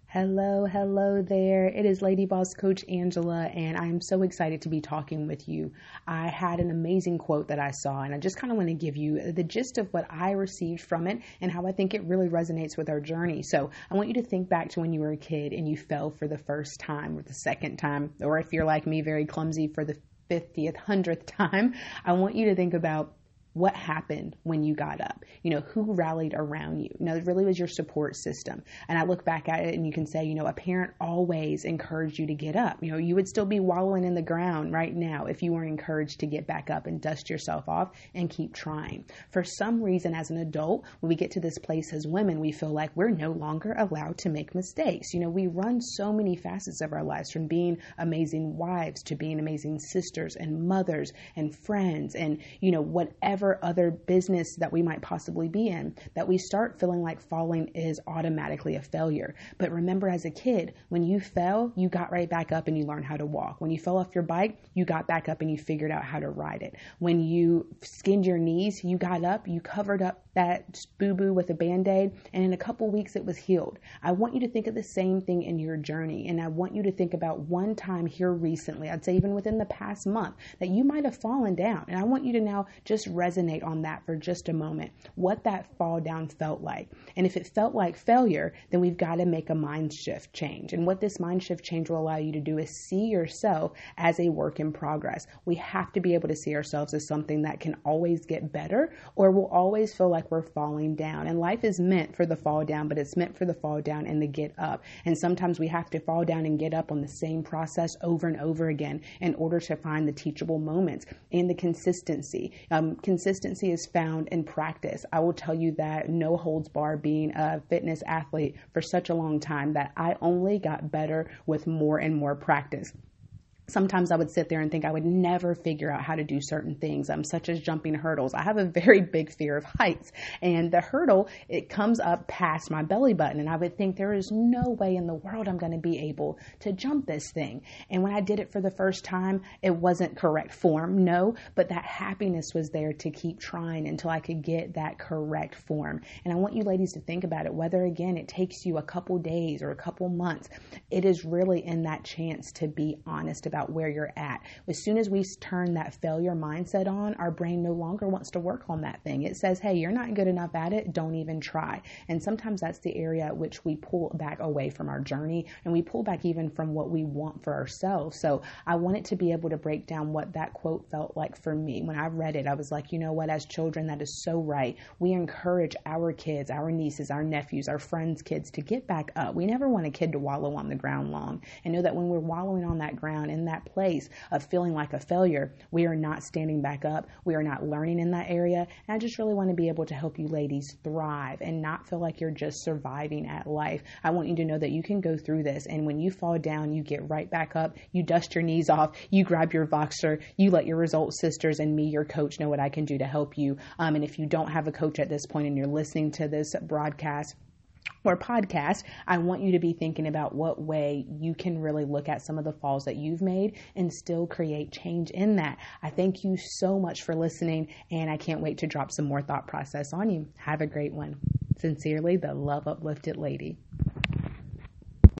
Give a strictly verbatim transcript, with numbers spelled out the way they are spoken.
Hello, hello there. It is Lady Boss Coach Angela, and I'm so excited to be talking with you. I had an amazing quote that I saw, and I just kind of want to give you the gist of what I received from it and how I think it really resonates with our journey. So I want you to think back to when you were a kid and you fell for the first time or the second time, or if you're like me, very clumsy, for the fiftieth, hundredth time. I want you to think about what happened when you got up. You know, who rallied around you? You know, it really was your support system. And I look back at it and you can say, you know, a parent always encouraged you to get up. You know, you would still be wallowing in the ground right now if you weren't encouraged to get back up and dust yourself off and keep trying. For some reason, as an adult, when we get to this place as women, we feel like we're no longer allowed to make mistakes. You know, we run so many facets of our lives, from being amazing wives to being amazing sisters and mothers and friends and, you know, whatever other business that we might possibly be in, that we start feeling like falling is automatically a failure. But remember, as a kid, when you fell, you got right back up and you learned how to walk. When you fell off your bike, you got back up and you figured out how to ride it. When you skinned your knees, you got up, you covered up that boo-boo with a Band-Aid, and in a couple weeks it was healed. I want you to think of the same thing in your journey, and I want you to think about one time here recently, I'd say even within the past month, that you might have fallen down, and I want you to now just resonate on that for just a moment, what that fall down felt like. And if it felt like failure, then we've got to make a mind shift change. And what this mind shift change will allow you to do is see yourself as a work in progress. We have to be able to see ourselves as something that can always get better, or we'll always feel like we're falling down. And life is meant for the fall down, but it's meant for the fall down and the get up. And sometimes we have to fall down and get up on the same process over and over again in order to find the teachable moments and the consistency. Um, consistency is found in practice. I will tell you that no holds bar, being a fitness athlete for such a long time, that I only got better with more and more practice. Sometimes I would sit there and think I would never figure out how to do certain things, um, such as jumping hurdles. I have a very big fear of heights, and the hurdle, it comes up past my belly button, and I would think there is no way in the world I'm going to be able to jump this thing. And when I did it for the first time, it wasn't correct form, no, but that happiness was there to keep trying until I could get that correct form. And I want you ladies to think about it, whether again it takes you a couple days or a couple months, it is really in that chance to be honest about where you're at. As soon as we turn that failure mindset on, our brain no longer wants to work on that thing. It says, hey, you're not good enough at it. Don't even try. And sometimes that's the area at which we pull back away from our journey, and we pull back even from what we want for ourselves. So I wanted to be able to break down what that quote felt like for me. When I read it, I was like, you know what, as children, that is so right. We encourage our kids, our nieces, our nephews, our friends' kids to get back up. We never want a kid to wallow on the ground long, and know that when we're wallowing on that ground in that place of feeling like a failure, we are not standing back up. We are not learning in that area. And I just really want to be able to help you ladies thrive and not feel like you're just surviving at life. I want you to know that you can go through this, and when you fall down, you get right back up, you dust your knees off, you grab your Voxer, you let your Result Sisters and me, your coach, know what I can do to help you. Um, and if you don't have a coach at this point and you're listening to this broadcast or podcast, I want you to be thinking about what way you can really look at some of the falls that you've made and still create change in that. I thank you so much for listening, and I can't wait to drop some more thought process on you. Have a great one. Sincerely, the Love Uplifted Lady.